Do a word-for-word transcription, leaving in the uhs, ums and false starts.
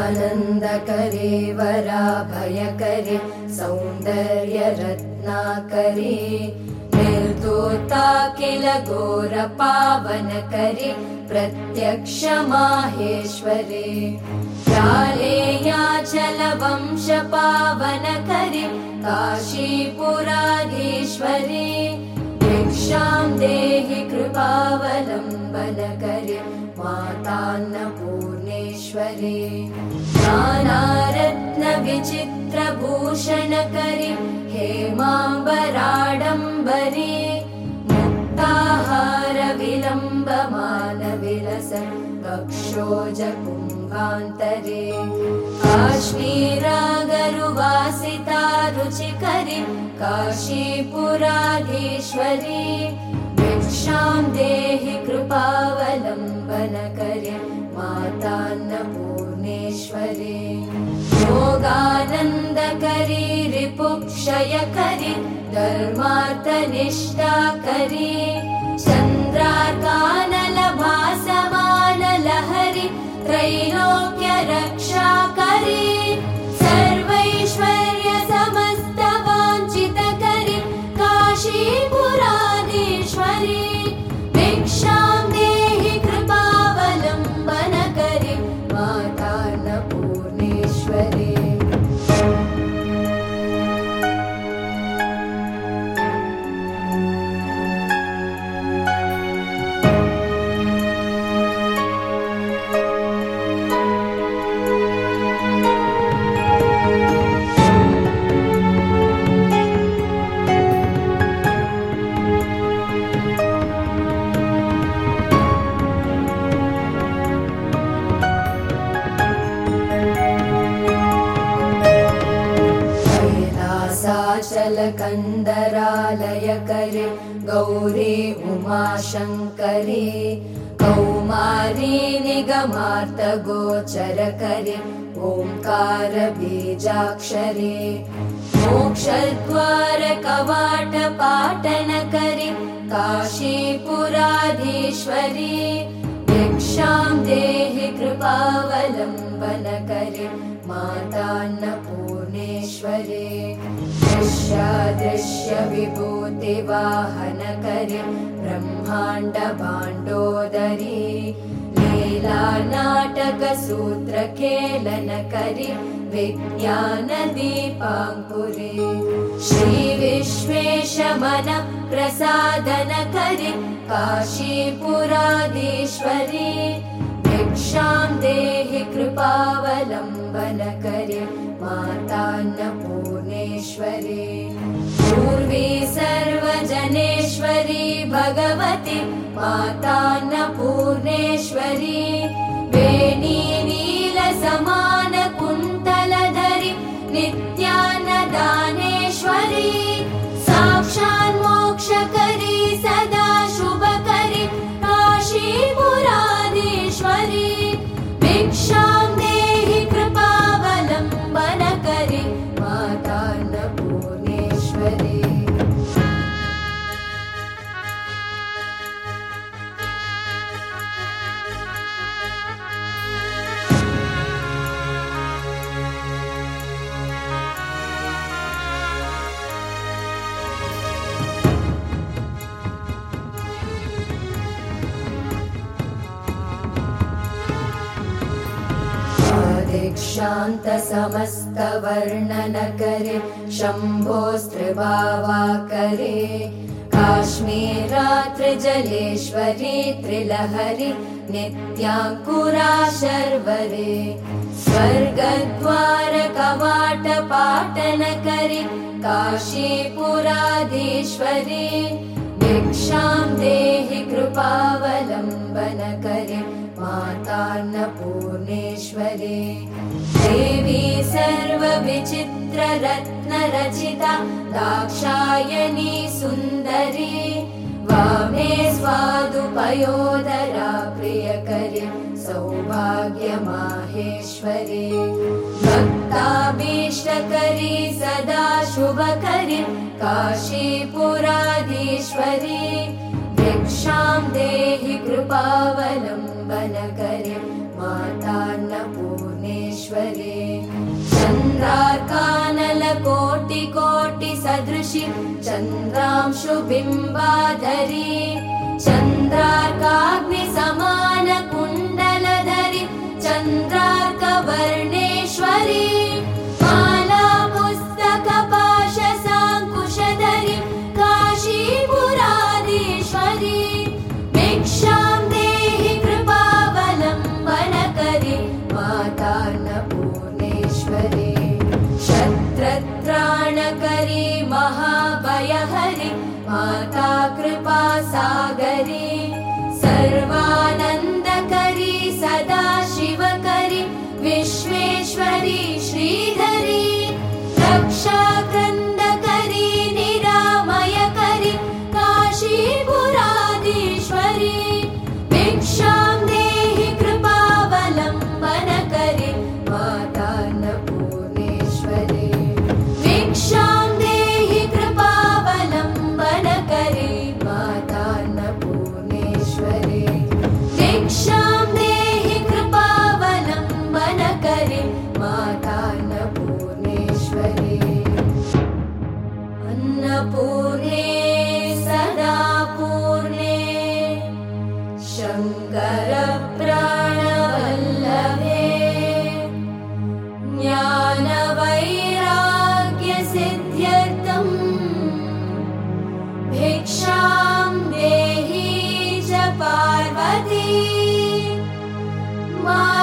योगानन्दकरे वराभयकरे सौन्दर्यरत्नाकरे निर्दोता किल घोरपावनकरे प्रत्यक्ष माहेश्वरे प्रालेयाचलवंशपावनकरे काशीपुराधीश्वरे भिक्षां देहि कृपावलम्बनकरे मातान्नपूर्णेश्वरे नानारत्नविचित्रभूषणकरे हेमाम्बराडम्बरे मुक्ताहारविलम्बमानविलस वक्षोजकुम्भान्तरे काश्मीरागरुवासिता रुचिकरे काशीपुराधीश्वरे भिक्षां देहि कृपावलम्बनकरे मातान्नपूर्णेश्वरे योगानन्दकरे रिपुक्षयकरे धर्मार्थनिष्ठाकरे चन्द्रार्कानलभासमानलहरि त्रैलोक्यरक्षाकरे सर्वैश्वर्यसमस्तवाञ्छितकरे काशीपुराधीश्वरे भिक्षां देहि कृपावलम्बनकरे मातान्नपूर्णेश्वरे कैलासाचलकन्दरालयकरे गौरी उमाशङ्करे कौमारी निगमार्तगोचरकरे ओङ्कारबीजाक्षरे मोक्षद्वारकवाटपाटनकरे काशीपुराधीश्वरे भिक्षां देहि कृपावलम्बनकरे मातान्नपूर्णेश्वरे दृश्यादृश्यविभूतिवाहनकरे ब्रह्माण्डभाण्डोदरी लीलानाटकसूत्रखेलनकरे विज्ञानदीपाङ्कुरे श्रीविश्वेशमनप्रसादनकरे काशीपुराधीश्वरे भिक्षां देहि कृपावलम्बनकरे मातान्नपूर्णेश्वरे पूर्वी सर्वजनेश्वरी भगवती मातान्नपूर्णेश्वरी वेणी नीलसमानकुन्तलधरि नित्यान्नदानेश्वरी साक्षान्मोक्षकरी सदा शुभकरी काशीपुराधीश्वरी भिक्षां देहि कृपावलम्बनकरे मातान्नपूर्णेश्वरे दीक्षान्तसमस्तवर्णनकरे शम्भोस्त्रिभावाकरे काश्मीरात्रिजलेश्वरी त्रिलहरि नित्याङ्कुरा शर्वरे स्वर्गद्वारकवाटपाटनकरे काशीपुराधीश्वरे भिक्षां देहि कृपावलम्बनकरे मातान्नपूर्णेश्वरे देवी सर्वविचित्ररत्नरचिता दाक्षायणी सुन्दरी वामे स्वादुपयोदरा प्रियकरे सौभाग्यमाहेश्वरे भक्ताभीष्टकरी सदा शुभकरी काशीपुराधीश्वरी भिक्षां देहि कृपावलम्बनकरे मातान्नपूर्णेश्वरी सदृशि चन्द्रांशुबिम्बाधरी चन्द्रार्काग्निसमानकुण्डलधरि चन्द्रार्कवर्णेश्वरी माला पुस्तकपाशसाङ्कुशधरि काशीपुराधीश्वरी भिक्षां देहि कृपावलम्बनकरि मातान्नपूर्णेश्वरी शत्रत्राणकरी महाभयहरि माता कृपासागरी सर्वानन्दकरी सदाशिवकरी विश्वेश्वरी श्रीधरी रक्षाक्रन्दकरी निरामयकरी काशीपुराधीश्वरी भिक्षां देहि कृपावलम्बनकरि मातान्नपूर्णेश्वरी भिक्षां देहि कृपावलम्बनकरि मातान्नपूर्णेश्वरी भिक्षां देहि कृपावलम्बनकरि मातान्नपूर्णेश्वरी अन्नपूर्णे सदा पूर्णे शङ्करप्राणवल्लभे ज्ञानवैराग्यसिद्ध्यर्थं भिक्षां देहि च पार्वती मा